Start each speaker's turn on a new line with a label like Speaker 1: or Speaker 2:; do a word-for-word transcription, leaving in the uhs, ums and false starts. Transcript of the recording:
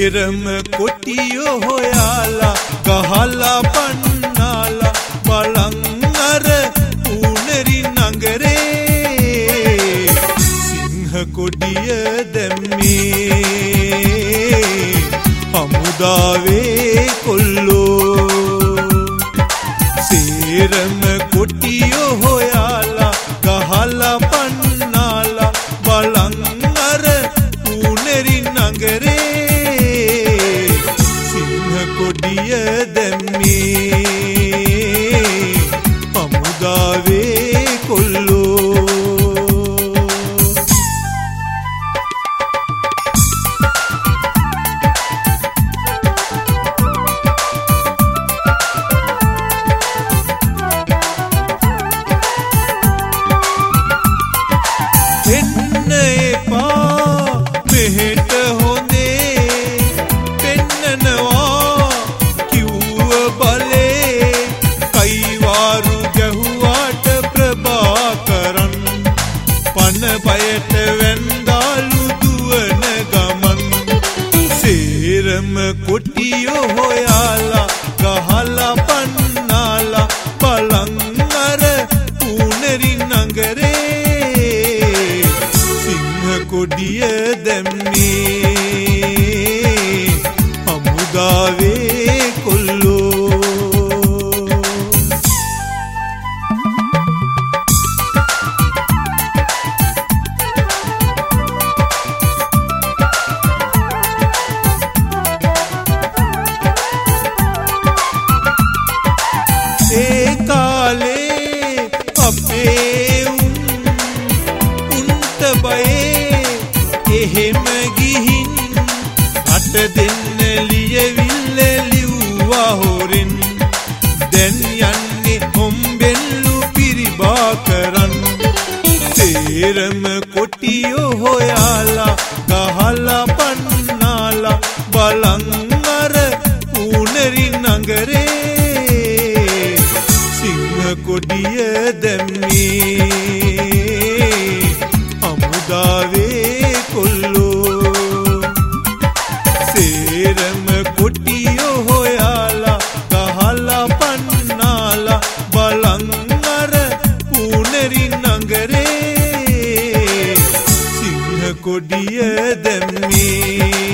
Speaker 1: සේරම කොටියෝ හොයාලා ගහලා පන්නාලා බලන් අර ඌනරි නගරේ සිංහ කොඩිය දැම්මේ හමුදාවේ කොල්ලෝ සේරම කොටියෝ හොයාලා ගහලා පන්නාලා බලන් අර ඌනරි නගරේ සිංහ කොඩිය දැම්මේ හමුදාවේ කොල්ලෝ එන්න එපා මෙහෙට හොඳේ පෙන්නනවා කිව්ව බලේ කයිවාරු ගැහුවාට ප්‍රභාකරන් පන බයට වැන්දාලු දුවන ගමන් සේරම කොටියෝ හොයාලා ගහලා පන්නාලා බලන් අර ඌනරි නගරේ කොඩිය දැම්මේ හමුදාවේ කොල්ලෝ ඒ කාලේ අපේ උන් උන්ට බයේ එහෙම ගිහින් අට දෙන්න ලියවිල්ල ලිව්වා හොරෙන් දැන් යන්නේ හොම්බෙල්ලු පිරිබා කරන් සේරම කොටියෝ හොයාලා ගහලා පන්නාලා බලන් අර ඌනරි නගරේ සිංහ කොඩිය දැම්මේ හමුදාවේ කොල්ලෝ සේරම කොටියෝ හොයාලා ගහලා පන්නාලා බලන් අර ඌනරි නගරේ සිංහ කොඩිය දැම්මේ